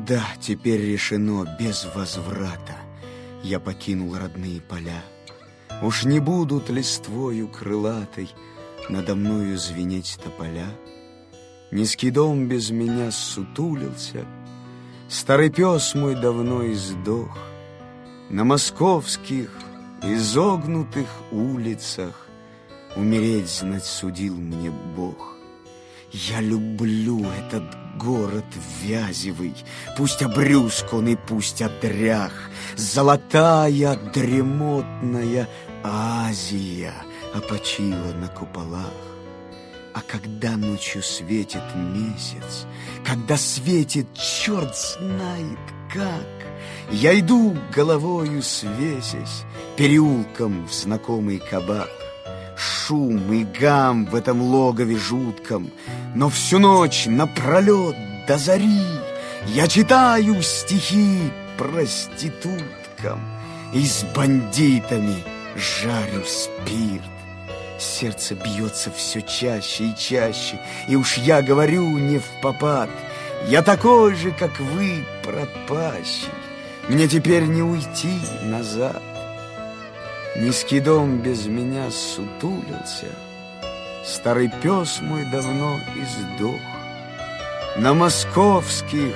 Да, теперь решено без возврата. Я покинул родные поля. Уж не будут листвою крылатой надо мною звенеть тополя. Низкий дом без меня ссутулился, старый пес мой давно издох. На московских изогнутых улицах умереть, знать, судил мне Бог. Я люблю этот город вязевый, пусть обрюзг он и пусть отрях. Золотая дремотная Азия опочила на куполах. А когда ночью светит месяц, когда светит черт знает как, я иду головою свесясь переулком в знакомый кабак. Шум и гам в этом логове жутком, но всю ночь напролет до зари я читаю стихи проституткам и с бандитами жарю спирт. Сердце бьется все чаще и чаще, и уж я говорю не впопад: я такой же, как вы, пропащий, мне теперь не уйти назад. Низкий дом без меня сутулился, старый пес мой давно издох. На московских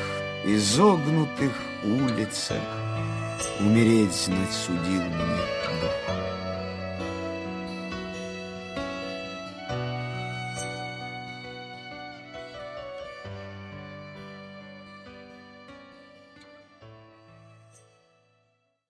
изогнутых улицах умереть, знать, судил мне Бог.